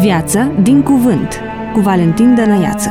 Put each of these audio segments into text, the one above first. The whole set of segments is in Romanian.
Viață din cuvânt, cu Valentin Dănăiață.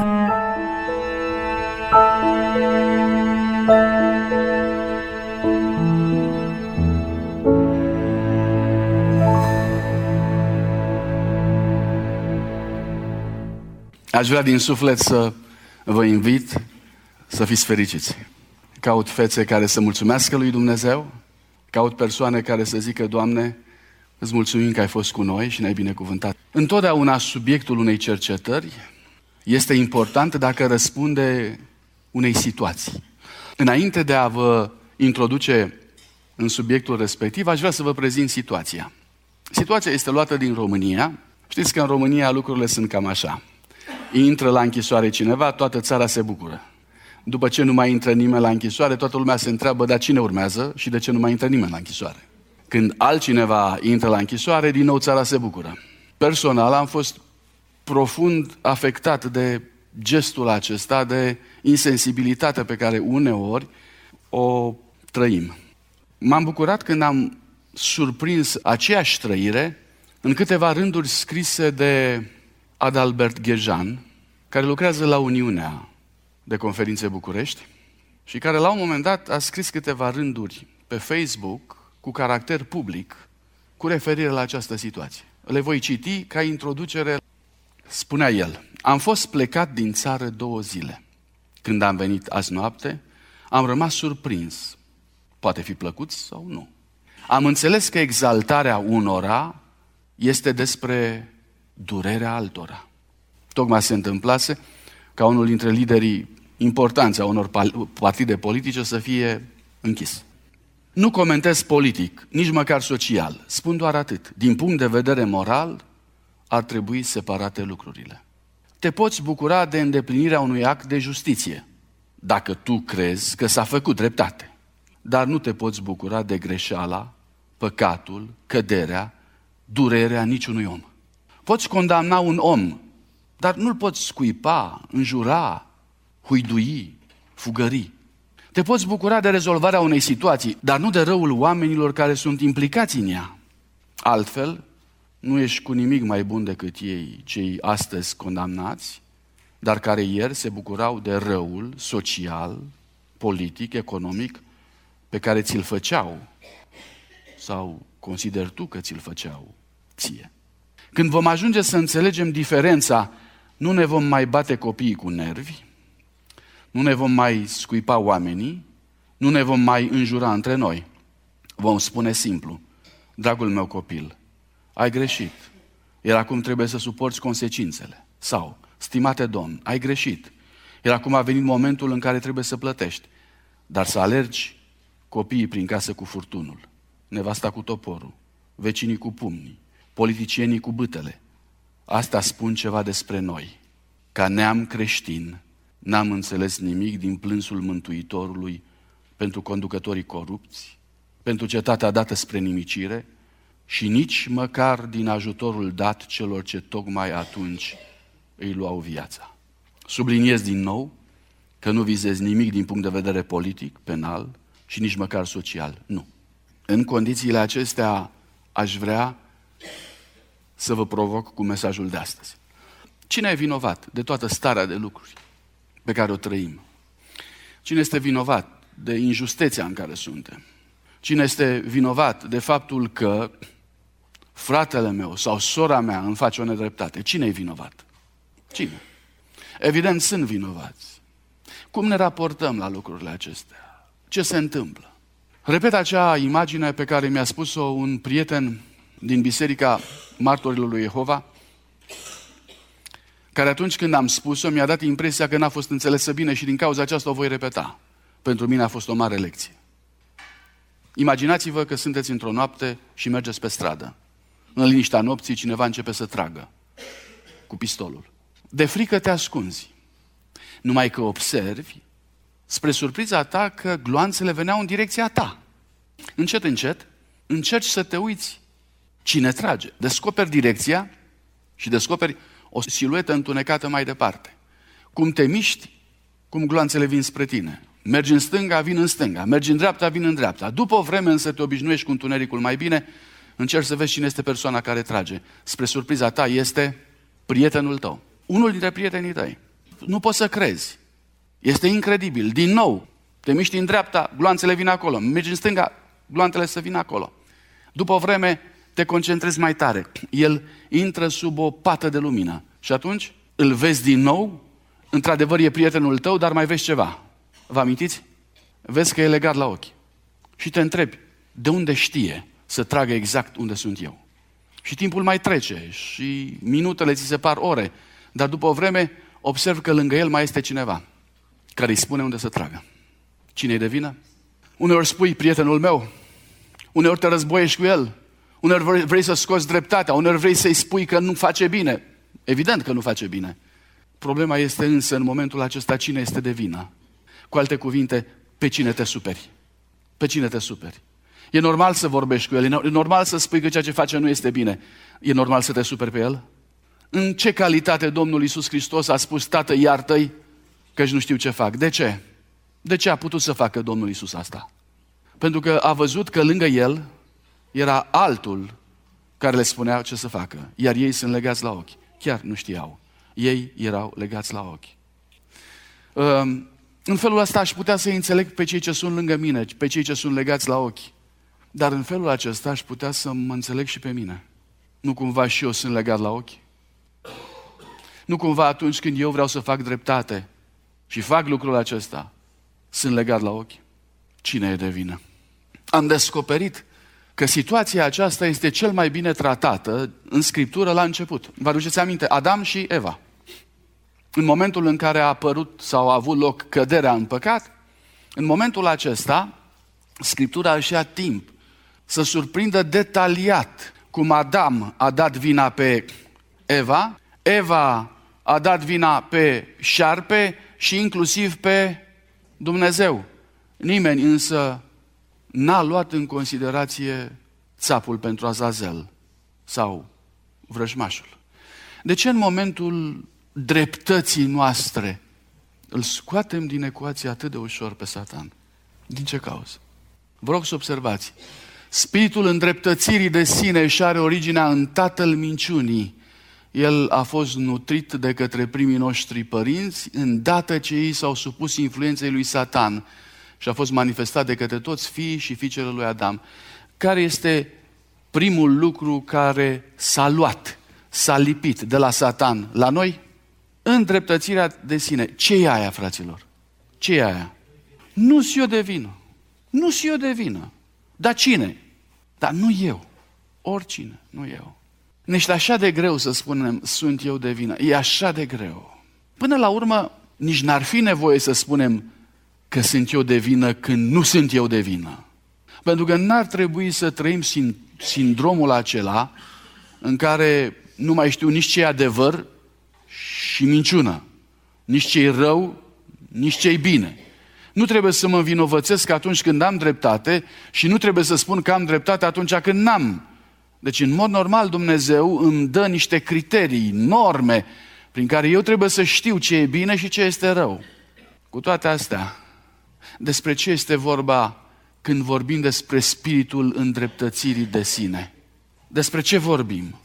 Aș vrea din suflet să vă invit să fiți fericiți. Caut fețe care să mulțumească lui Dumnezeu, caut persoane care să zică: Doamne, îți mulțumim că ai fost cu noi și ne-ai binecuvântat. Întotdeauna subiectul unei cercetări este important dacă răspunde unei situații. Înainte de a vă introduce în subiectul respectiv, aș vrea să vă prezint situația. Situația este luată din România. Știți că în România lucrurile sunt cam așa. Intră la închisoare cineva, toată țara se bucură. După ce nu mai intră nimeni la închisoare, toată lumea se întreabă: dar cine urmează și de ce nu mai intră nimeni la închisoare? Când altcineva intră la închisoare, din nou țara se bucură. Personal am fost profund afectat de gestul acesta, de insensibilitatea pe care uneori o trăim. M-am bucurat când am surprins aceeași trăire în câteva rânduri scrise de Adalbert Ghejan, care lucrează la Uniunea de Conferințe București și care la un moment dat a scris câteva rânduri pe Facebook cu caracter public cu referire la această situație. Le voi citi ca introducere. Spunea el: am fost plecat din țară 2 zile. Când am venit azi noapte, am rămas surprins. Poate fi plăcut sau nu. Am înțeles că exaltarea unora este despre durerea altora. Tocmai se întâmplase ca unul dintre liderii importanți a unor partide politice să fie închis. Nu comentez politic, nici măcar social. Spun doar atât. Din punct de vedere moral, ar trebui separate lucrurile. Te poți bucura de îndeplinirea unui act de justiție, dacă tu crezi că s-a făcut dreptate. Dar nu te poți bucura de greșeala, păcatul, căderea, durerea niciunui om. Poți condamna un om, dar nu-l poți scuipa, înjura, huidui, fugări. Te poți bucura de rezolvarea unei situații, dar nu de răul oamenilor care sunt implicați în ea. Altfel, nu ești cu nimic mai bun decât ei, cei astăzi condamnați, dar care ieri se bucurau de răul social, politic, economic, pe care ți-l făceau sau consideri tu că ți-l făceau ție. Când vom ajunge să înțelegem diferența, nu ne vom mai bate copiii cu nervi, nu ne vom mai scuipa oamenii, nu ne vom mai înjura între noi. Vom spune simplu: dragul meu copil, ai greșit, iar acum trebuie să suporți consecințele. Sau: stimate domn, ai greșit, iar acum a venit momentul în care trebuie să plătești. Dar să alergi copiii prin casă cu furtunul, nevasta cu toporul, vecinii cu pumnii, politicienii cu bâtele. Asta spun ceva despre noi. Ca neam creștin, n-am înțeles nimic din plânsul Mântuitorului pentru conducătorii corupți, pentru cetatea dată spre nimicire și nici măcar din ajutorul dat celor ce tocmai atunci îi luau viața. Subliniez din nou că nu vizez nimic din punct de vedere politic, penal și nici măcar social. Nu. În condițiile acestea aș vrea să vă provoc cu mesajul de astăzi. Cine e vinovat de toată starea de lucruri pe care o trăim? Cine este vinovat de injusteția în care suntem? Cine este vinovat de faptul că fratele meu sau sora mea îmi face o nedreptate? Cine e vinovat? Cine? Evident, sunt vinovați. Cum ne raportăm la lucrurile acestea? Ce se întâmplă? Repet acea imagine pe care mi-a spus-o un prieten din Biserica Martorilor lui Jehova, care atunci când am spus-o mi-a dat impresia că n-a fost înțelesă bine și din cauza aceasta o voi repeta. Pentru mine a fost o mare lecție. Imaginați-vă că sunteți într-o noapte și mergeți pe stradă. În liniștea nopții cineva începe să tragă cu pistolul. De frică te ascunzi. Numai că observi, spre surpriza ta, că gloanțele veneau în direcția ta. Încet, încet, încerci să te uiți cine trage. Descoperi direcția și descoperi o siluetă întunecată mai departe. Cum te miști, cum gloanțele vin spre tine. Mergi în stânga, vin în stânga. Mergi în dreapta, vin în dreapta. După o vreme însă te obișnuiești cu întunericul mai bine, încerci să vezi cine este persoana care trage. Spre surpriza ta este prietenul tău, unul dintre prietenii tăi. Nu poți să crezi. Este incredibil. Din nou, te miști în dreapta, gloanțele vin acolo. Mergi în stânga, gloanțele să vină acolo. După o vreme, te concentrezi mai tare. El intră sub o pată de lumină. Și atunci îl vezi din nou. Într-adevăr e prietenul tău, dar mai vezi ceva. Vă amintiți? Vezi că e legat la ochi. Și te întrebi, de unde știe să tragă exact unde sunt eu? Și timpul mai trece și minutele ți se par ore. Dar după o vreme observ că lângă el mai este cineva care îi spune unde să tragă. Cine-i de vină? Uneori spui, prietenul meu, uneori te războiești cu el, uneori vrei să scoți dreptatea, uneori vrei să-i spui că nu face bine. Evident că nu face bine. Problema este însă în momentul acesta cine este de vină. Cu alte cuvinte, pe cine te superi? Pe cine te superi? E normal să vorbești cu el, e normal să spui că ceea ce face nu este bine. E normal să te superi pe el? În ce calitate Domnul Iisus Hristos a spus, Tată, iartă-i căci nu știu ce fac? De ce? De ce a putut să facă Domnul Iisus asta? Pentru că a văzut că lângă el era altul care le spunea ce să facă. Iar ei sunt legați la ochi. Chiar nu știau. Ei erau legați la ochi. În felul ăsta aș putea să înțeleg pe cei ce sunt lângă mine, pe cei ce sunt legați la ochi. Dar în felul acesta aș putea să mă înțeleg și pe mine. Nu cumva și eu sunt legat la ochi? Nu cumva atunci când eu vreau să fac dreptate și fac lucrul acesta, sunt legat la ochi? Cine e de vină? Am descoperit că situația aceasta este cel mai bine tratată în Scriptură la început. Vă aduceți aminte? Adam și Eva. În momentul în care a apărut sau a avut loc căderea în păcat, în momentul acesta, Scriptura își ia timp să surprindă detaliat cum Adam a dat vina pe Eva, Eva a dat vina pe șarpe și inclusiv pe Dumnezeu. Nimeni însă n-a luat în considerație țapul pentru Azazel sau vrăjmașul. De ce în momentul dreptății noastre îl scoatem din ecuație atât de ușor pe Satan? Din ce cauză? Vă rog să observați. Spiritul îndreptățirii de sine își are originea în tatăl minciunii. El a fost nutrit de către primii noștri părinți, îndată ce ei s-au supus influenței lui Satan și a fost manifestat de către toți fiii și fiicele lui Adam. Care este primul lucru care s-a luat, s-a lipit de la Satan la noi? Îndreptățirea de sine. Ce e aia, fraților? Ce e aia? Nu-s eu de vină. Nu-s eu de vină. Dar cine? Dar nu eu. Oricine, nu eu. Ne este așa de greu să spunem, sunt eu de vină. E așa de greu. Până la urmă, nici n-ar fi nevoie să spunem că sunt eu de vină când nu sunt eu de vină. Pentru că n-ar trebui să trăim sindromul acela în care nu mai știu nici ce e adevăr și minciună. Nici ce e rău, nici ce e bine. Nu trebuie să mă învinovățesc atunci când am dreptate și nu trebuie să spun că am dreptate atunci când n-am. Deci, în mod normal, Dumnezeu îmi dă niște criterii, norme, prin care eu trebuie să știu ce e bine și ce este rău. Cu toate astea, despre ce este vorba când vorbim despre spiritul îndreptățirii de sine? Despre ce vorbim?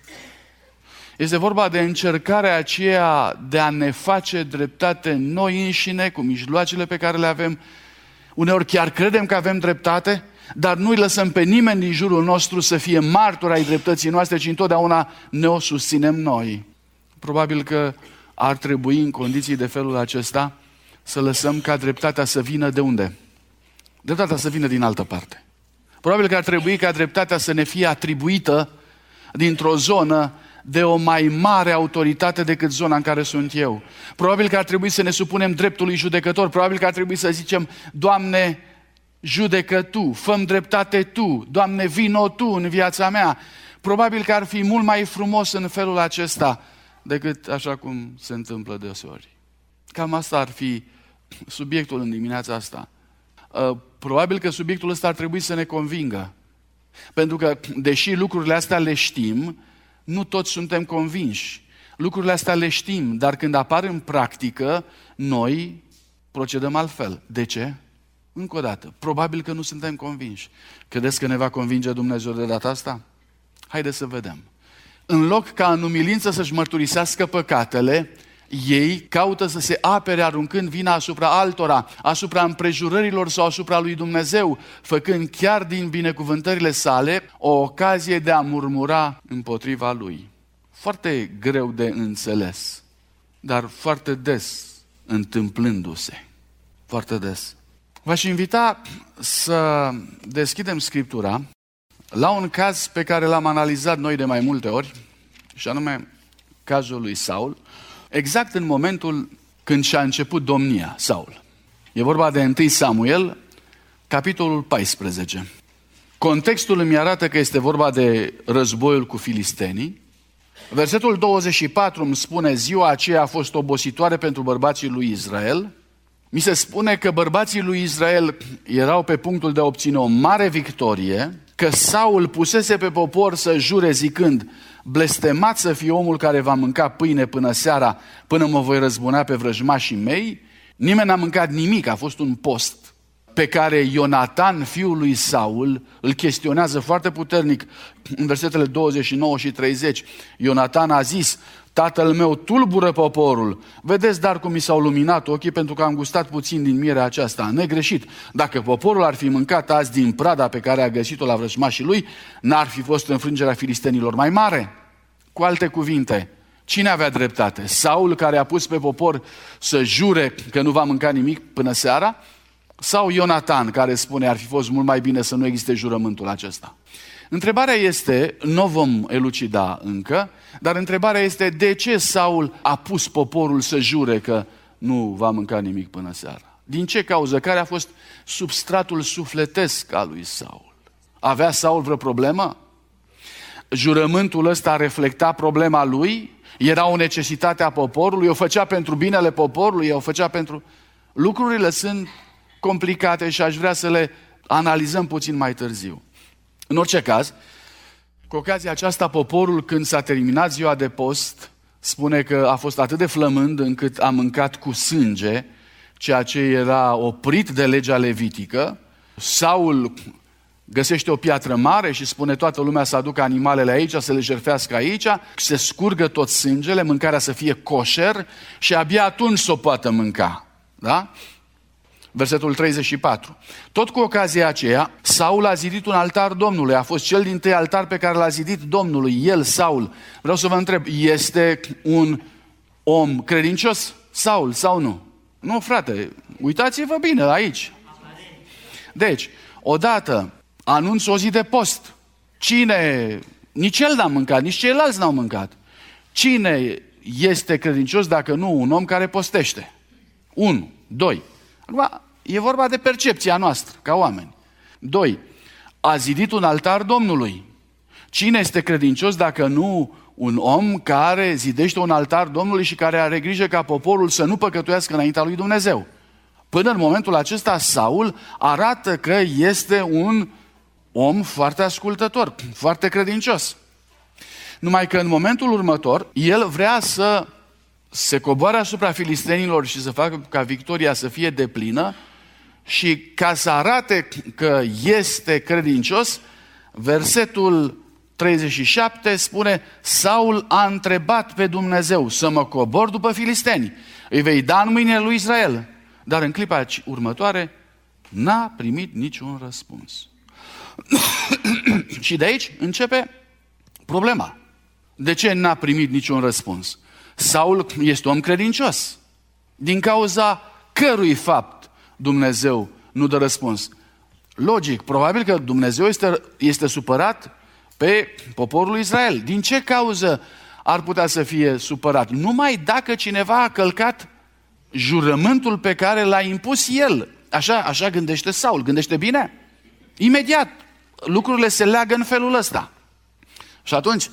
Este vorba de încercarea aceea de a ne face dreptate noi înșine, cu mijloacele pe care le avem. Uneori chiar credem că avem dreptate, dar nu-i lăsăm pe nimeni din jurul nostru să fie martori ai dreptății noastre, ci întotdeauna ne o susținem noi. Probabil că ar trebui, în condiții de felul acesta, să lăsăm ca dreptatea să vină de unde? Dreptatea să vină din altă parte. Probabil că ar trebui ca dreptatea să ne fie atribuită dintr-o zonă de o mai mare autoritate decât zona în care sunt eu. Probabil că ar trebui să ne supunem dreptului judecător. Probabil că ar trebui să zicem, Doamne, judecă Tu, fă-mi dreptate Tu, Doamne, vino Tu în viața mea. Probabil că ar fi mult mai frumos în felul acesta decât așa cum se întâmplă deseori. Cam asta ar fi subiectul în dimineața asta. Probabil că subiectul ăsta ar trebui să ne convingă. Pentru că, deși lucrurile astea le știm, nu toți suntem convinși. Lucrurile astea le știm, dar când apar în practică, noi procedăm altfel. De ce? Încă o dată, probabil că nu suntem convinși. Credeți că ne va convinge Dumnezeu de data asta? Haideți să vedem. în loc ca în umilință să-și mărturisească păcatele, ei caută să se apere aruncând vina asupra altora, asupra împrejurărilor sau asupra lui Dumnezeu, făcând chiar din binecuvântările sale o ocazie de a murmura împotriva lui. Foarte greu de înțeles, dar foarte des întâmplându-se. Foarte des. V-aș invita să deschidem Scriptura la un caz pe care l-am analizat noi de mai multe ori, și anume cazul lui Saul, exact în momentul când și-a început domnia Saul. E vorba de 1 Samuel, capitolul 14. Contextul îmi arată că este vorba de războiul cu filistenii. Versetul 24 îmi spune: ziua aceea a fost obositoare pentru bărbații lui Israel. Mi se spune că bărbații lui Israel erau pe punctul de a obține o mare victorie, că Saul pusese pe popor să jure zicând: blestemat să fie omul care va mânca pâine până seara, până mă voi răzbuna pe vrăjmașii mei. Nimeni n-a mâncat nimic, a fost un post pe care Ionatan, fiul lui Saul, îl chestionează foarte puternic în versetele 29 și 30. Ionatan a zis: tatăl meu tulbură poporul. Vedeți dar cum mi s-au luminat ochii, pentru că am gustat puțin din mierea aceasta. Negreșit. Dacă poporul ar fi mâncat azi din prada pe care a găsit-o la vrăjmașii lui, n-ar fi fost înfrângerea filistenilor mai mare? Cu alte cuvinte, cine avea dreptate? Saul, care a pus pe popor să jure că nu va mânca nimic până seara? Sau Ionatan, care spune ar fi fost mult mai bine să nu existe jurământul acesta? Întrebarea este, nu vom elucida încă, dar întrebarea este: de ce Saul a pus poporul să jure că nu va mânca nimic până seara? Din ce cauză? Care a fost substratul sufletesc al lui Saul? Avea Saul vreo problemă? Jurământul ăsta reflecta problema lui? Era o necesitate a poporului? O făcea pentru binele poporului? O făcea pentru... Lucrurile sunt complicate și aș vrea să le analizăm puțin mai târziu. În orice caz, cu ocazia aceasta, poporul, când s-a terminat ziua de post, spune că a fost atât de flămând încât a mâncat cu sânge, ceea ce era oprit de legea levitică. Saul găsește o piatră mare și spune: toată lumea să aducă animalele aici, să le jertfească aici, se scurgă tot sângele, mâncarea să fie coșer și abia atunci s-o poată mânca. Da? Versetul 34. Tot cu ocazia aceea, Saul a zidit un altar Domnului. A fost cel dintâi altar pe care l-a zidit Domnului, el, Saul. Vreau să vă întreb, este un om credincios Saul sau nu? Nu, frate, uitați-vă bine aici. Deci, odată anunță o zi de post. Cine, nici el n-a mâncat, nici ceilalți n-au mâncat. Cine este credincios dacă nu un om care postește? 1. 2. Acum, e vorba de percepția noastră, ca oameni. 2. A zidit un altar Domnului. Cine este credincios dacă nu un om care zidește un altar Domnului și care are grijă ca poporul să nu păcătuiască înaintea lui Dumnezeu? Până în momentul acesta, Saul arată că este un om foarte ascultător, foarte credincios. Numai că în momentul următor, el vrea să se coboare asupra filistenilor și să facă ca victoria să fie deplină, și ca să arate că este credincios, versetul 37 spune: Saul a întrebat pe Dumnezeu să mă cobor după filisteni, îi vei da în mâinile lui Israel. Dar în clipa următoare n-a primit niciun răspuns. Și de aici începe problema. De ce n-a primit niciun răspuns? Saul este om credincios. Din cauza cărui fapt Dumnezeu nu dă răspuns? Logic, probabil că Dumnezeu este supărat pe poporul Israel. Din ce cauză ar putea să fie supărat? Numai dacă cineva a călcat jurământul pe care l-a impus el. Așa gândește Saul. Gândește bine? Imediat lucrurile se leagă în felul ăsta. Și atunci,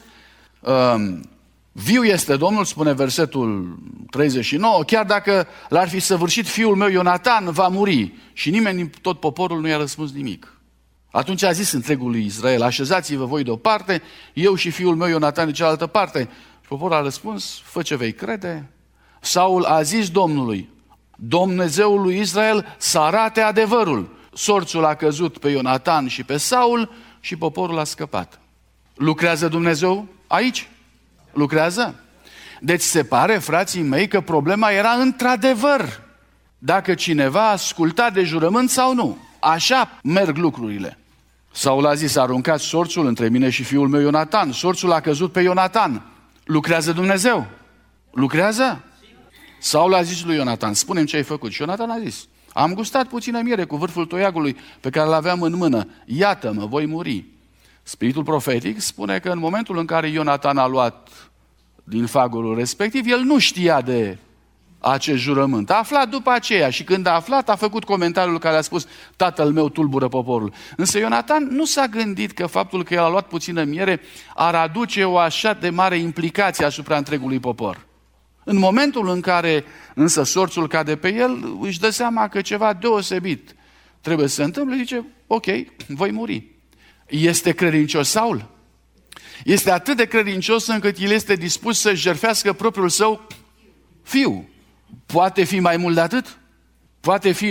viu este Domnul, spune versetul 39, chiar dacă l-ar fi săvârșit fiul meu Ionatan, va muri. Și nimeni din tot poporul nu i-a răspuns nimic. Atunci a zis întregului Israel: așezați-vă voi deoparte, eu și fiul meu Ionatan de cealaltă parte. Și poporul a răspuns: fă ce vei crede. Saul a zis Domnului, Dumnezeul lui Israel, să arate adevărul. Sorțul a căzut pe Ionatan și pe Saul și poporul a scăpat. Lucrează Dumnezeu aici? Lucrează? Deci se pare, frații mei, că problema era într-adevăr dacă cineva asculta de jurământ sau nu. Așa merg lucrurile. Saul a zis, aruncați sorțul între mine și fiul meu Ionatan. Sorțul a căzut pe Ionatan. Lucrează Dumnezeu? Lucrează? Saul a zis lui Ionatan, spune-mi ce ai făcut. Și Ionatan a zis, am gustat puțină miere cu vârful toiagului pe care l-aveam în mână. Iată-mă, voi muri. Spiritul profetic spune că în momentul în care Ionatan a luat din fagurul respectiv, el nu știa de acest jurământ. A aflat după aceea și când a aflat, a făcut comentariul care a spus, tatăl meu tulbură poporul. Însă Ionatan nu s-a gândit că faptul că el a luat puțină miere ar aduce o așa de mare implicație asupra întregului popor. În momentul în care însă sorțul cade pe el, își dă seama că ceva deosebit trebuie să se întâmple, zice, ok, voi muri. Este credincios Saul? Este atât de credincios încât el este dispus să-și jertfească propriul său fiu. Poate fi mai mult de atât? Poate fi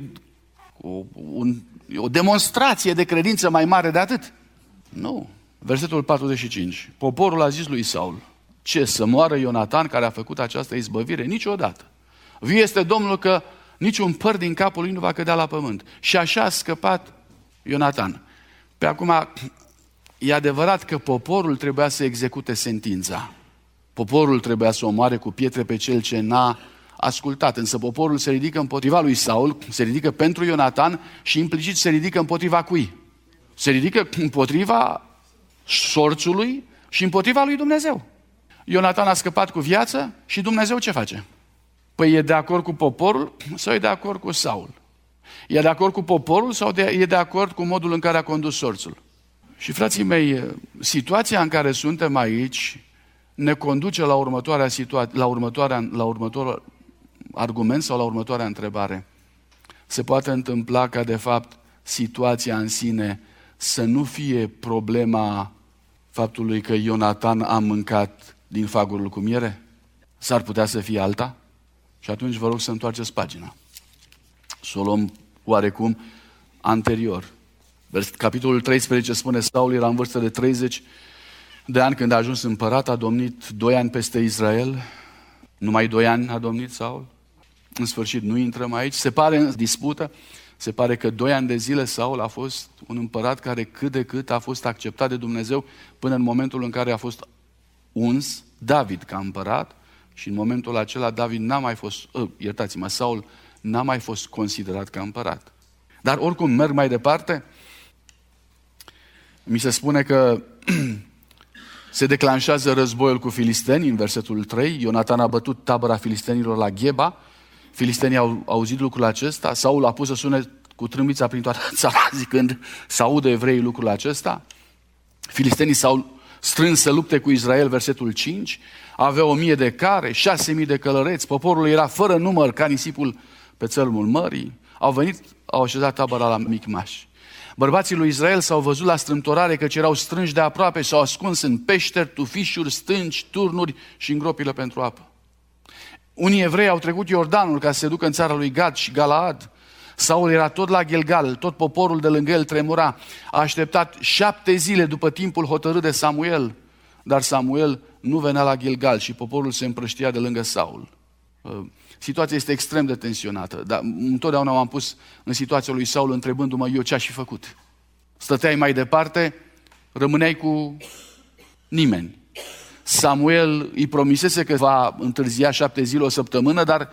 o demonstrație de credință mai mare de atât? Nu. Versetul 45. Poporul a zis lui Saul, ce, să moară Ionatan care a făcut această izbăvire? Niciodată. Viu este Domnul că niciun păr din capul lui nu va cădea la pământ. Și așa a scăpat Ionatan. Pe acum, e adevărat că poporul trebuia să execute sentința. Poporul trebuia să omoare cu pietre pe cel ce n-a ascultat. Însă poporul se ridică împotriva lui Saul, se ridică pentru Ionatan și implicit se ridică împotriva cui? Se ridică împotriva sorțului și împotriva lui Dumnezeu. Ionatan a scăpat cu viață și Dumnezeu ce face? Păi e de acord cu poporul sau e de acord cu Saul? E de acord cu poporul sau e de acord cu modul în care a condus sorțul? Și frații mei, situația în care suntem aici ne conduce la următoarea situație, la următorul argument sau la următoarea întrebare. Se poate întâmpla ca de fapt situația în sine să nu fie problema faptului că Ionatan a mâncat din fagurul cu miere? S-ar putea să fie alta? Și atunci vă rog să întoarceți pagina. Să o luăm oarecum anterior. Capitolul 13 spune, Saul era în vârstă de 30 de ani când a ajuns împărat, a domnit 2 ani peste Israel. Numai 2 ani a domnit Saul. În sfârșit, nu intrăm aici. Se pare în dispută, se pare că 2 ani de zile Saul a fost un împărat care cât de cât a fost acceptat de Dumnezeu până în momentul în care a fost uns David ca împărat și în momentul acela David Saul n-a mai fost considerat ca împărat. Dar oricum merg mai departe, mi se spune că se declanșează războiul cu filisteni în versetul 3. Ionatan a bătut tabăra filistenilor la Gheba. Filistenii au auzit lucrul acesta. Saul a pus să sune cu trâmbița prin toată țara zicând să audă evreii lucrul acesta. Filistenii s-au strâns să lupte cu Israel, versetul 5. Aveau 1000 de care, 6000 de călăreți. Poporul era fără număr ca nisipul pe țărmul mării. Au venit, au așezat tabăra la Micmaș. Bărbații lui Israel s-au văzut la strâmtorare căci erau strânși de aproape și s-au ascuns în peșteri, tufișuri, stânci, turnuri și în gropile pentru apă. Unii evrei au trecut Iordanul ca să se ducă în țara lui Gad și Galaad. Saul era tot la Gilgal, tot poporul de lângă el tremura. A așteptat 7 zile după timpul hotărât de Samuel, dar Samuel nu venea la Gilgal și poporul se împrăștia de lângă Saul. Situația este extrem de tensionată, dar întotdeauna m-am pus în situația lui Saul întrebându-mă eu ce aș fi făcut. Stăteai mai departe, rămâneai cu nimeni. Samuel îi promisese că va întârzia 7 zile, o săptămână, dar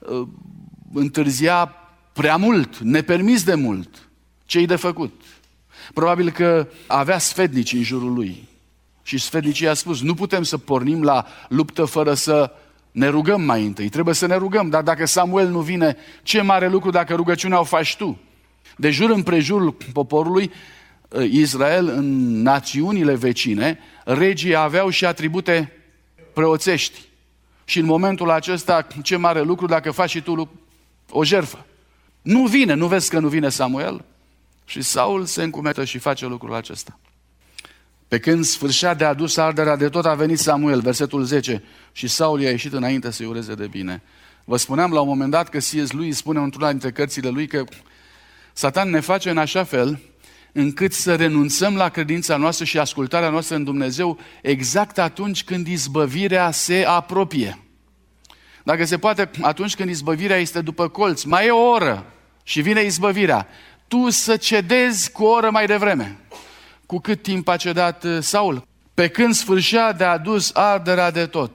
întârzia prea mult, nepermis de mult. Ce-i de făcut? Probabil că avea sfetnici în jurul lui. Și sfetnicii a spus, nu putem să pornim la luptă fără să ne rugăm mai întâi. Trebuie să ne rugăm, dar dacă Samuel nu vine, ce mare lucru dacă rugăciunea o faci tu. De jur împrejurul poporului Israel, în națiunile vecine, regii aveau și atribute preoțești. Și în momentul acesta, ce mare lucru dacă faci și tu o jertfă. Nu vine, nu vezi că nu vine Samuel? Și Saul se încumetă și face lucrul acesta. Pe când sfârșea de adus arderea de tot, a venit Samuel, versetul 10, și Saul i-a ieșit înainte să-i ureze de bine. Vă spuneam la un moment dat că C.S. Lewis spune într-una dintre cărțile lui că Satan ne face în așa fel încât să renunțăm la credința noastră și ascultarea noastră în Dumnezeu exact atunci când izbăvirea se apropie. Dacă se poate, atunci când izbăvirea este după colț, mai e o oră și vine izbăvirea, tu să cedezi cu o oră mai devreme. Cu cât timp a cedat Saul? Pe când sfârșea de adus arderea de tot.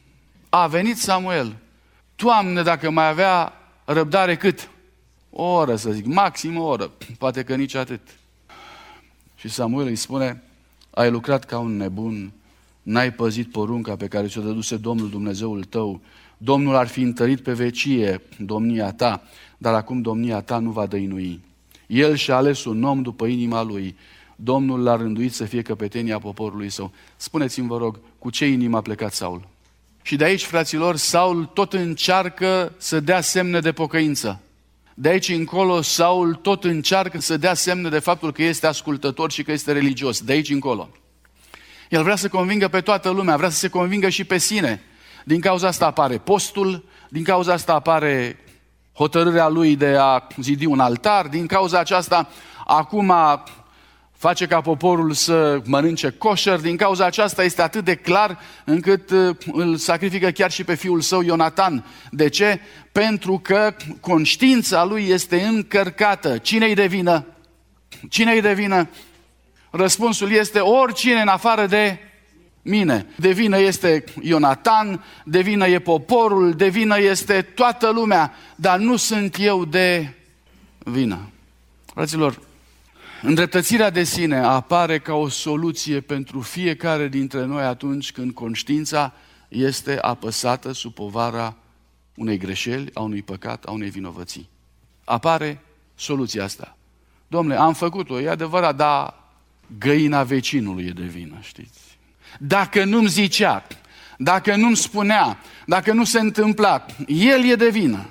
A venit Samuel. Doamne, dacă mai avea răbdare cât? O oră, să zic, maxim o oră, poate că nici atât. Și Samuel îi spune, ai lucrat ca un nebun, n-ai păzit porunca pe care ți-o dăduse Domnul Dumnezeul tău. Domnul ar fi întărit pe vecie domnia ta, dar acum domnia ta nu va dăinui. El și-a ales un om după inima lui. Domnul l-a rânduit să fie căpetenia poporului său. Spuneți-mi, vă rog, cu ce inimă a plecat Saul? Și de aici, fraților, Saul tot încearcă să dea semne de pocăință. De aici încolo, Saul tot încearcă să dea semne de faptul că este ascultător și că este religios. De aici încolo. El vrea să convingă pe toată lumea, vrea să se convingă și pe sine. Din cauza asta apare postul, din cauza asta apare hotărârea lui de a zidi un altar, din cauza aceasta acum face ca poporul să mănânce coșer, din cauza aceasta este atât de clar încât îl sacrifică chiar și pe fiul său Ionatan. De ce? Pentru că conștiința lui este încărcată. Cine-i de vină? Cine-i de vină? Răspunsul este oricine în afară de mine. De vină este Ionatan, de vină e poporul, de vină este toată lumea, dar nu sunt eu de vină. Fraților, îndreptățirea de sine apare ca o soluție pentru fiecare dintre noi atunci când conștiința este apăsată sub povara unei greșeli, a unui păcat, a unei vinovății. Apare soluția asta. Dom'le, am făcut-o, e adevărat, dar găina vecinului e de vină, știți? Dacă nu-mi zicea, dacă nu-mi spunea, dacă nu se întâmpla, el e de vină.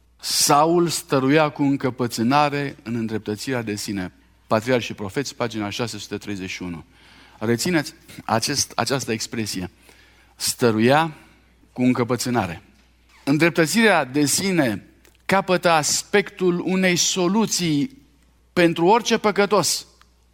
Saul stăruia cu încăpățânare în îndreptățirea de sine. Patriarhi și Profeți, pagina 631. Rețineți această expresie. Stăruia cu încăpățânare. Îndreptățirea de sine capătă aspectul unei soluții pentru orice păcătos.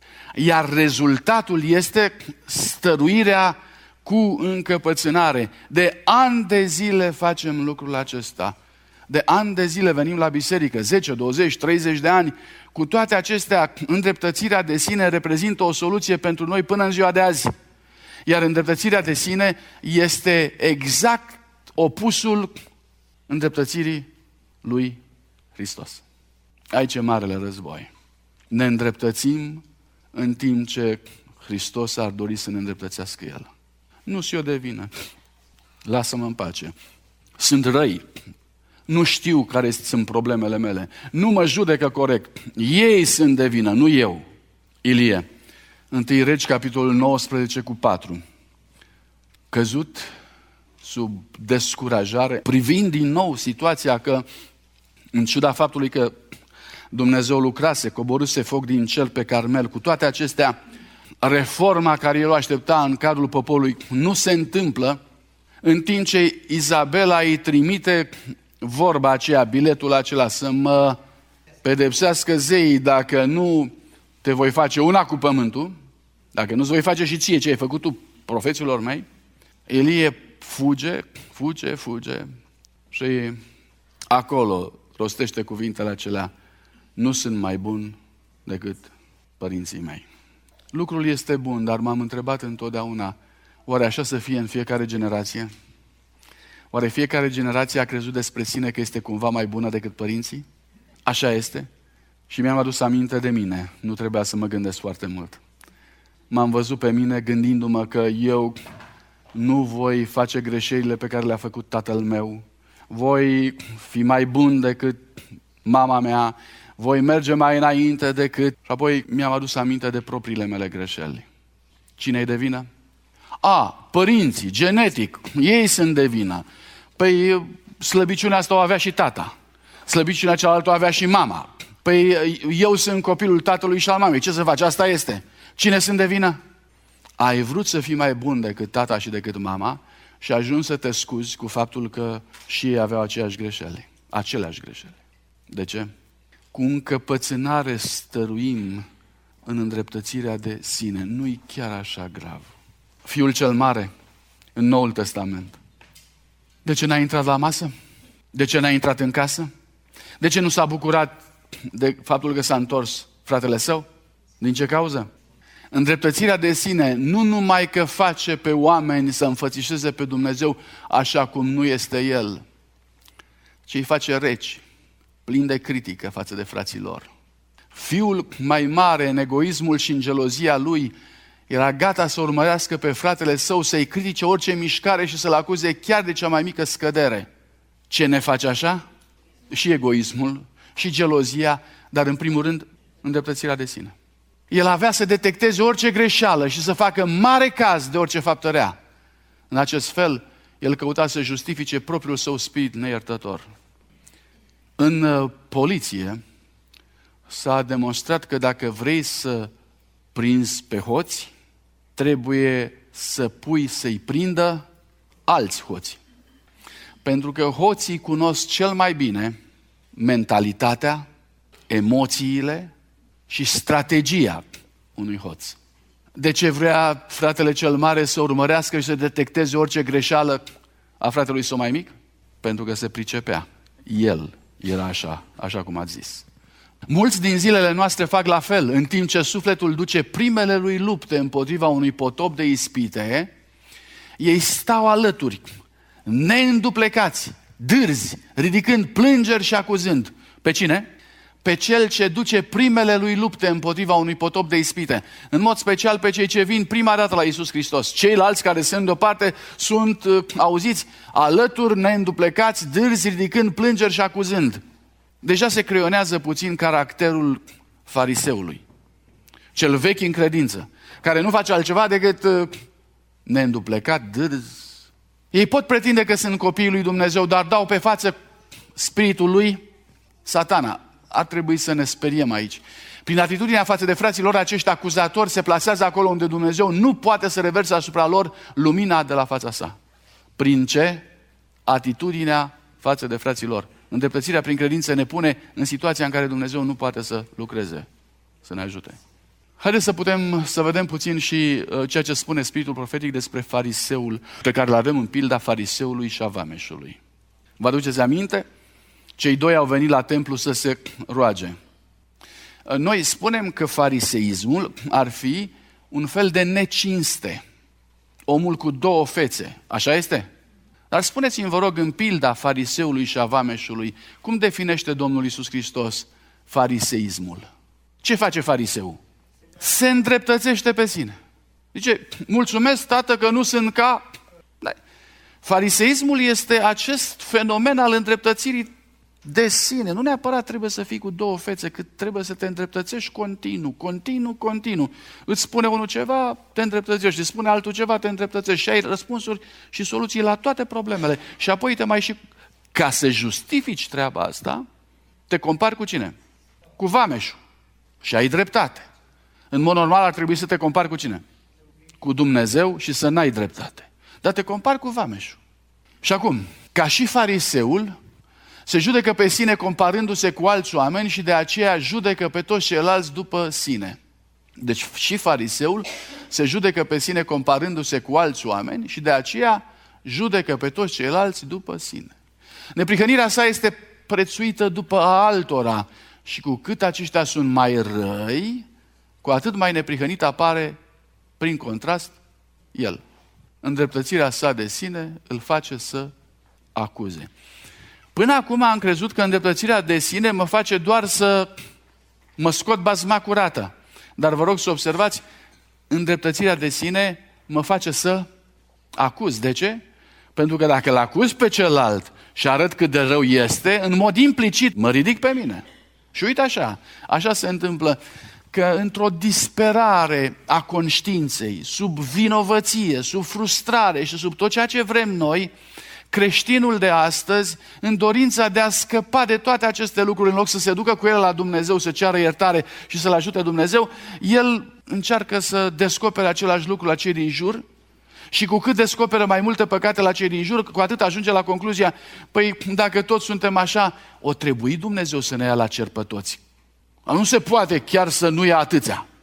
Iar rezultatul este stăruirea cu încăpățânare. De ani de zile facem lucrul acesta. De ani de zile venim la biserică, 10, 20, 30 de ani. Cu toate acestea, îndreptățirea de sine reprezintă o soluție pentru noi până în ziua de azi. Iar îndreptățirea de sine este exact opusul îndreptățirii lui Hristos. Aici e marele război. Ne îndreptățim în timp ce Hristos ar dori să ne îndreptățească El. Nu sunt eu de vină. Lasă-mă în pace. Sunt răi. Nu știu care sunt problemele mele. Nu mă judecă corect. Ei sunt de vină, nu eu. Ilie. 1 Regi, capitolul 19 cu 4. Căzut sub descurajare, privind din nou situația că, în ciuda faptului că Dumnezeu lucrase, coborâse foc din cer pe Carmel, cu toate acestea, reforma care el o aștepta în cadrul poporului nu se întâmplă, în timp ce Izabela îi trimite vorba aceea, biletul acela, să mă pedepsească zeii dacă nu te voi face una cu pământul, dacă nu-ți voi face și ție ce ai făcut tu profeților mei. Ilie fuge și acolo rostește cuvintele acelea: nu sunt mai bun decât părinții mei. Lucrul este bun, dar m-am întrebat întotdeauna, oare așa să fie în fiecare generație? Oare fiecare generație a crezut despre sine că este cumva mai bună decât părinții? Așa este? Și mi-am adus aminte de mine, nu trebuia să mă gândesc foarte mult. M-am văzut pe mine gândindu-mă că eu nu voi face greșelile pe care le-a făcut tatăl meu, voi fi mai bun decât mama mea, voi merge mai înainte decât... Și apoi mi-am adus aminte de propriile mele greșeli. Cine-i de vină? Părinții, genetic, ei sunt de vină. Păi slăbiciunea asta o avea și tata. Slăbiciunea cealaltă o avea și mama. Păi eu sunt copilul tatălui și al mamei. Ce să faci? Asta este. Cine sunt de vină? Ai vrut să fii mai bun decât tata și decât mama și ajungi să te scuzi cu faptul că și ei aveau aceleași greșeli. De ce? Cu încăpățânare stăruim în îndreptățirea de sine. Nu-i chiar așa grav. Fiul cel mare, în Noul Testament. De ce n-a intrat la masă? De ce n-a intrat în casă? De ce nu s-a bucurat de faptul că s-a întors fratele său? Din ce cauză? Îndreptățirea de sine nu numai că face pe oameni să înfățișeze pe Dumnezeu așa cum nu este El, ci îi face reci, plin de critică față de frații lor. Fiul mai mare, în egoismul și în gelozia lui, era gata să urmărească pe fratele său, să-i critique orice mișcare și să-l acuze chiar de cea mai mică scădere. Ce ne face așa? Și egoismul, și gelozia, dar în primul rând îndreptățirea de sine. El avea să detecteze orice greșeală și să facă mare caz de orice faptă rea. În acest fel, el căuta să justifice propriul său spirit neiertător. În poliție s-a demonstrat că dacă vrei să prinzi pe hoți, trebuie să pui să-i prindă alți hoți. Pentru că hoții cunosc cel mai bine mentalitatea, emoțiile și strategia unui hoț. De ce vrea fratele cel mare să urmărească și să detecteze orice greșeală a fratelui său mai mic? Pentru că se pricepea. El era așa cum ați zis. Mulți din zilele noastre fac la fel. În timp ce sufletul duce primele lui lupte împotriva unui potop de ispite, ei stau alături, neînduplecați, dârzi, ridicând plângeri și acuzând. Pe cine? Pe cel ce duce primele lui lupte împotriva unui potop de ispite. În mod special pe cei ce vin prima dată la Iisus Hristos. Ceilalți care sunt deoparte sunt, auziți, alături, neînduplecați, dârzi, ridicând plângeri și acuzând. Deja se creionează puțin caracterul fariseului. Cel vechi în credință, care nu face altceva decât neînduplecat, dârzi. Ei pot pretinde că sunt copiii lui Dumnezeu, dar dau pe față spiritul lui Satana. Ar trebui să ne speriem aici. Prin atitudinea față de frații lor, acești acuzatori se plasează acolo unde Dumnezeu nu poate să reverse asupra lor lumina de la fața sa. Prin ce? Atitudinea față de frații lor. Îndreptățirea prin credință ne pune în situația în care Dumnezeu nu poate să lucreze, să ne ajute. Haideți să vedem puțin și ceea ce spune Spiritul Profetic despre fariseul pe care îl avem în pilda fariseului și a vameșului. Vă aduceți aminte? Cei doi au venit la templu să se roage. Noi spunem că fariseismul ar fi un fel de necinste. Omul cu două fețe. Așa este? Dar spuneți-mi, vă rog, în pilda fariseului și a vameșului, cum definește Domnul Iisus Hristos fariseismul? Ce face fariseul? Se îndreptățește pe sine. Zice, mulțumesc, Tată, că nu sunt ca... Fariseismul este acest fenomen al îndreptățirii de sine. Nu neapărat trebuie să fii cu două fețe, cât trebuie să te îndreptățești continuu. Îți spune unul ceva, te îndreptățești, îți spune altul ceva, te îndreptățești și ai răspunsuri și soluții la toate problemele. Și apoi te mai și... Ca să justifici treaba asta, te compari cu cine? Cu vameșul. Și ai dreptate. În mod normal ar trebui să te compari cu cine? Cu Dumnezeu și să n-ai dreptate. Dar te compari cu vameșul. Și acum, ca și fariseul, se judecă pe sine comparându-se cu alți oameni și de aceea judecă pe toți ceilalți după sine. Deci și fariseul se judecă pe sine comparându-se cu alți oameni și de aceea judecă pe toți ceilalți după sine. Neprihănirea sa este prețuită după a altora și cu cât aceștia sunt mai răi, cu atât mai neprihănit apare, prin contrast, el. Îndreptățirea sa de sine îl face să acuze. Până acum am crezut că îndreptățirea de sine mă face doar să mă scot bazma curată. Dar vă rog să observați, îndreptățirea de sine mă face să acuz. De ce? Pentru că dacă îl acuz pe celălalt și arăt cât de rău este, în mod implicit mă ridic pe mine. Și uite așa se întâmplă că într-o disperare a conștiinței, sub vinovăție, sub frustrare și sub tot ceea ce vrem noi, creștinul de astăzi, în dorința de a scăpa de toate aceste lucruri, în loc să se ducă cu el la Dumnezeu, să ceară iertare și să-l ajute Dumnezeu, el încearcă să descopere același lucru la cei din jur și cu cât descoperă mai multe păcate la cei din jur, cu atât ajunge la concluzia, păi dacă toți suntem așa, o trebuie Dumnezeu să ne ia la cer pe toți. Nu se poate chiar să nu ia atâția.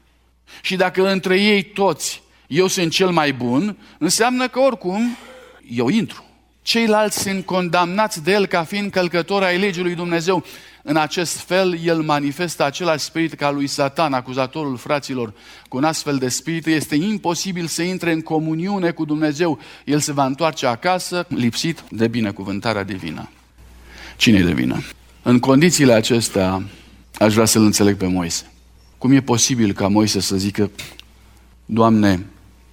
Și dacă între ei toți eu sunt cel mai bun, înseamnă că oricum eu intru. Ceilalți sunt condamnați de el ca fiind călcători ai legii lui Dumnezeu. În acest fel, el manifestă același spirit ca lui Satan, acuzatorul fraților. Cu un astfel de spirit este imposibil să intre în comuniune cu Dumnezeu. El se va întoarce acasă lipsit de binecuvântarea divină. Cine-i de vină? În condițiile acestea, aș vrea să-l înțeleg pe Moise. Cum e posibil ca Moise să zică: Doamne,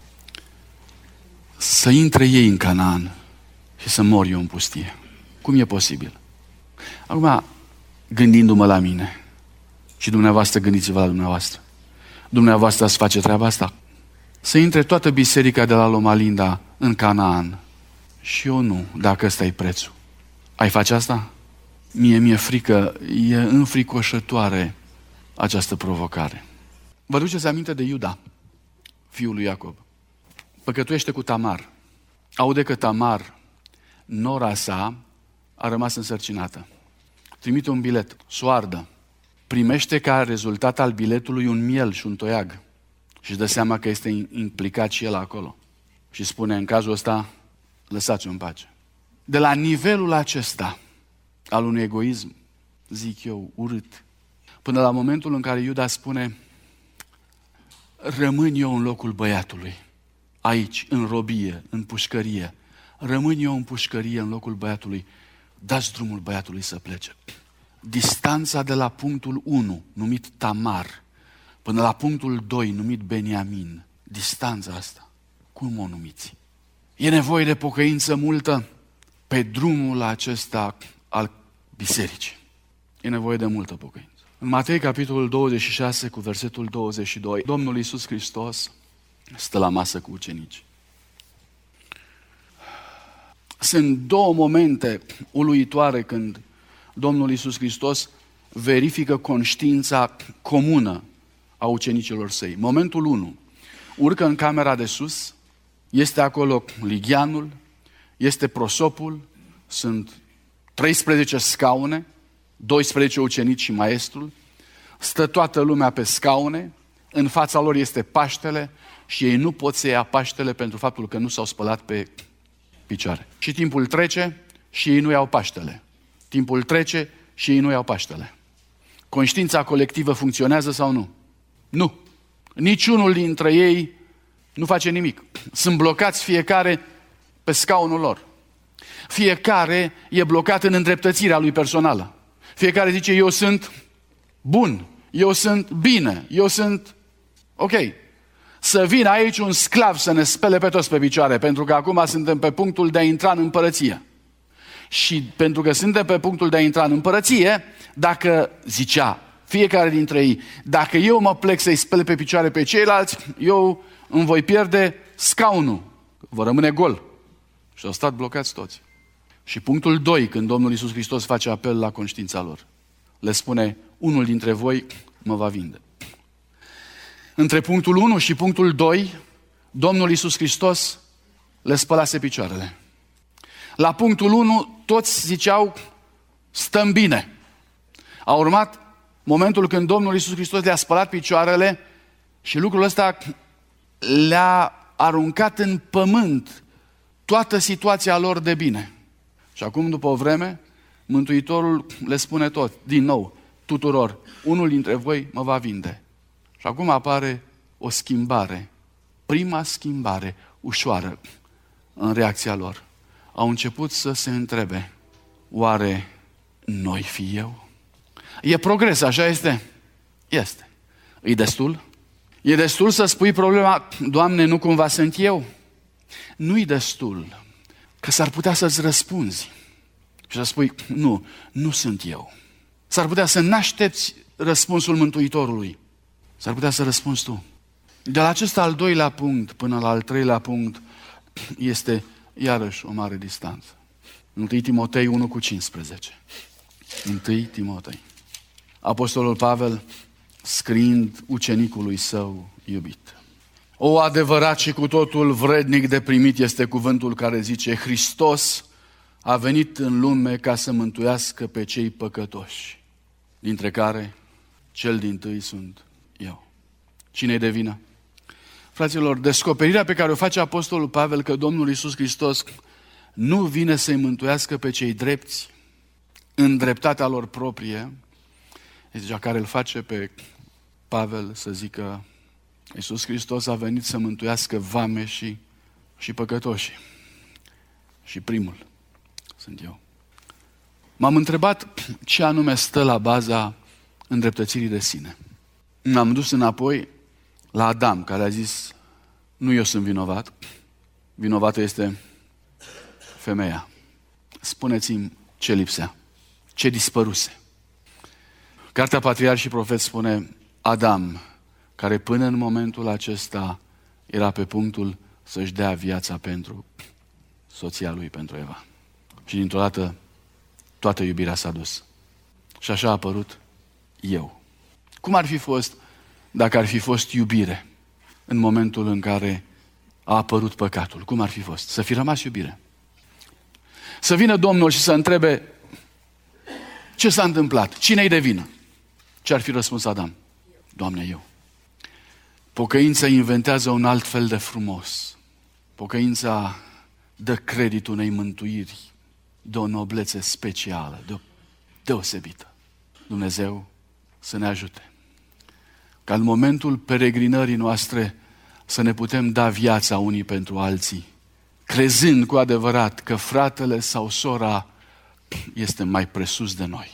să intre ei în Canaan și să mor eu în pustie? Cum e posibil? Acum, gândindu-mă la mine, și dumneavoastră gândiți-vă la dumneavoastră. Dumneavoastră ați face treaba asta? Să intre toată biserica de la Loma Linda în Canaan și eu nu, dacă ăsta e prețul. Ai face asta? Mi-e frică, e înfricoșătoare această provocare. Vă duceți aminte de Iuda, fiul lui Iacob. Păcătuiește cu Tamar. Aude că Tamar, nora sa, a rămas însărcinată. Trimite un bilet, s-o ardă. Primește ca rezultat al biletului un miel și un toiag. Și își dă seama că este implicat și el acolo. Și spune: în cazul ăsta, lăsați-o în pace. De la nivelul acesta al unui egoism, zic eu, urât, până la momentul în care Iuda spune: rămân eu în locul băiatului, aici, în robie, în pușcărie. Rămân eu în pușcărie, în locul băiatului. Dați drumul băiatului să plece. Distanța de la punctul 1, numit Tamar, până la punctul 2, numit Beniamin, distanța asta, cum o numiți? E nevoie de pocăință multă pe drumul acesta al bisericii. E nevoie de multă pocăință. În Matei, capitolul 26, cu versetul 22, Domnul Iisus Hristos stă la masă cu ucenici. Sunt două momente uluitoare când Domnul Iisus Hristos verifică conștiința comună a ucenicilor săi. Momentul 1. Urcă în camera de sus, este acolo ligheanul, este prosopul, sunt 13 scaune, 12 ucenici și maestrul, stă toată lumea pe scaune, în fața lor este Paștele și ei nu pot să ia Paștele pentru faptul că nu s-au spălat pe picioare. Și timpul trece și ei nu iau Paștele. Timpul trece și ei nu iau Paștele. Conștiința colectivă funcționează sau nu? Nu. Niciunul dintre ei nu face nimic. Sunt blocați fiecare pe scaunul lor. Fiecare e blocat în îndreptățirea lui personală. Fiecare zice: eu sunt bun, eu sunt bine, eu sunt ok. Să vină aici un sclav să ne spele pe toți pe picioare, pentru că acum suntem pe punctul de a intra în împărăție. Și pentru că suntem pe punctul de a intra în împărăție, dacă, zicea fiecare dintre ei, dacă eu mă plec să-i spele pe picioare pe ceilalți, eu îmi voi pierde scaunul, vă rămâne gol. Și au stat blocați toți. Și punctul 2, când Domnul Iisus Hristos face apel la conștiința lor, le spune: unul dintre voi mă va vinde. Între punctul 1 și punctul 2, Domnul Iisus Hristos le spălase picioarele. La punctul 1, toți ziceau: stăm bine. A urmat momentul când Domnul Iisus Hristos le-a spălat picioarele și lucrul ăsta le-a aruncat în pământ toată situația lor de bine. Și acum, după o vreme, Mântuitorul le spune tot, din nou, tuturor: unul dintre voi mă va vinde. Și acum apare o schimbare, prima schimbare ușoară în reacția lor. Au început să se întrebe: oare noi fi eu? E progres, așa este? Este. E destul? E destul să spui problema: Doamne, nu cumva sunt eu? Nu-i destul, că s-ar putea să-ți răspunzi și să spui: nu sunt eu. S-ar putea să n-aștepți răspunsul Mântuitorului. S-ar putea să răspunzi tu. De la acest al doilea punct până la al treilea punct este iarăși o mare distanță. 1 Timotei 1:15. 1 Timotei. Apostolul Pavel, scriind ucenicului său iubit: o, adevărat și cu totul vrednic de primit este cuvântul care zice: Hristos a venit în lume ca să mântuiască pe cei păcătoși, dintre care cel dintâi sunt eu. Cine-i de vină? Fraților, descoperirea pe care o face Apostolul Pavel că Domnul Iisus Hristos nu vine să-i mântuiască pe cei drepți în dreptatea lor proprie, este cea care îl face pe Pavel să zică Iisus Hristos a venit să mântuiască vameșii și păcătoșii. Și primul sunt eu. M-am întrebat ce anume stă la baza îndreptățirii de sine. M-am dus înapoi la Adam, care a zis, nu eu sunt vinovat, vinovată este femeia. Spuneți-mi ce lipsea, ce dispăruse. Cartea Patriarhi și Profeți spune, Adam, care până în momentul acesta era pe punctul să-și dea viața pentru soția lui, pentru Eva. Și dintr-o dată toată iubirea s-a dus. Și așa a apărut eu. Cum ar fi fost dacă ar fi fost iubire în momentul în care a apărut păcatul? Cum ar fi fost? Să fi rămas iubire. Să vină Domnul și să întrebe ce s-a întâmplat? Cine-i de vină? Ce ar fi răspuns Adam? Doamne, eu. Pocăința inventează un alt fel de frumos. Pocăința dă credit unei mântuiri, de o noblețe specială, deosebită. Dumnezeu să ne ajute. Ca în momentul peregrinării noastre să ne putem da viața unii pentru alții, crezând cu adevărat că fratele sau sora este mai presus de noi.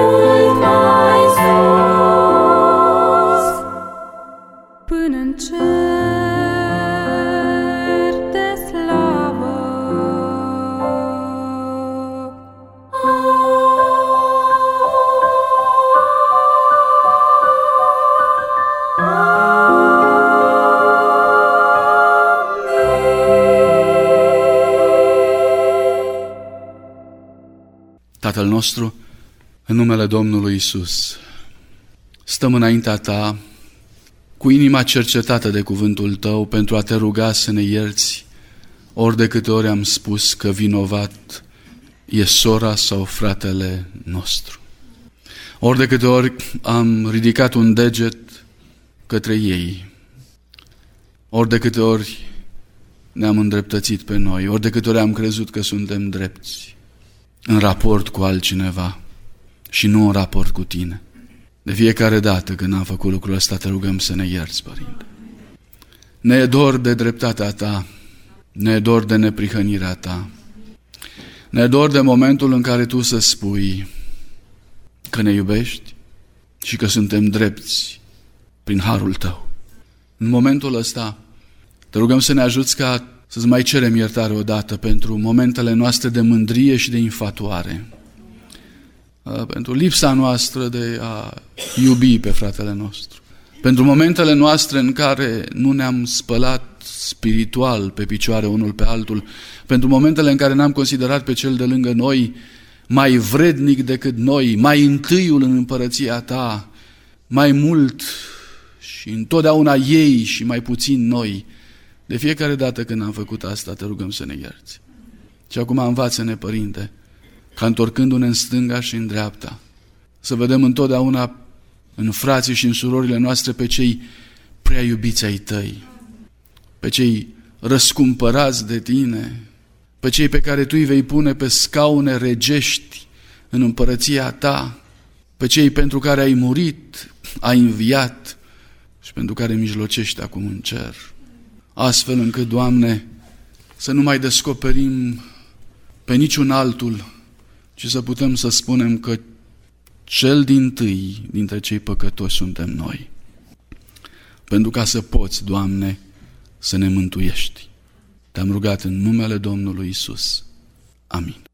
până în cer. Tatăl nostru, în numele Domnului Iisus, stăm înaintea Ta cu inima cercetată de cuvântul Tău pentru a Te ruga să ne ierți ori de câte ori am spus că vinovat e sora sau fratele nostru. Ori de câte ori am ridicat un deget către ei, ori de câte ori ne-am îndreptățit pe noi, ori de câte ori am crezut că suntem drepți în raport cu altcineva și nu în raport cu Tine. De fiecare dată când am făcut lucrul ăsta, Te rugăm să ne ierți, Părinte. Ne e dor de dreptatea Ta, ne e dor de neprihănirea Ta, ne e dor de momentul în care Tu să spui că ne iubești și că suntem drepți prin harul Tău. În momentul ăsta, Te rugăm să ne ajuți ca să-ți mai cerem iertare odată pentru momentele noastre de mândrie și de infatuare, pentru lipsa noastră de a iubi pe fratele nostru, pentru momentele noastre în care nu ne-am spălat spiritual pe picioare unul pe altul, pentru momentele în care n-am considerat pe cel de lângă noi mai vrednic decât noi, mai întâiul în împărăția Ta, mai mult și întotdeauna ei și mai puțin noi. De fiecare dată când am făcut asta, Te rugăm să ne ierți. Și acum învață-ne, Părinte, ca întorcându-ne în stânga și în dreapta, să vedem întotdeauna în frații și în surorile noastre pe cei prea iubiți ai Tăi, pe cei răscumpărați de Tine, pe cei pe care Tu îi vei pune pe scaune regești în împărăția Ta, pe cei pentru care ai murit, ai înviat și pentru care mijlocești acum în cer. Astfel încât, Doamne, să nu mai descoperim pe niciun altul, ci să putem să spunem că cel dintâi dintre cei păcătoși suntem noi. Pentru ca să poți, Doamne, să ne mântuiești. Te-am rugat în numele Domnului Iisus. Amin.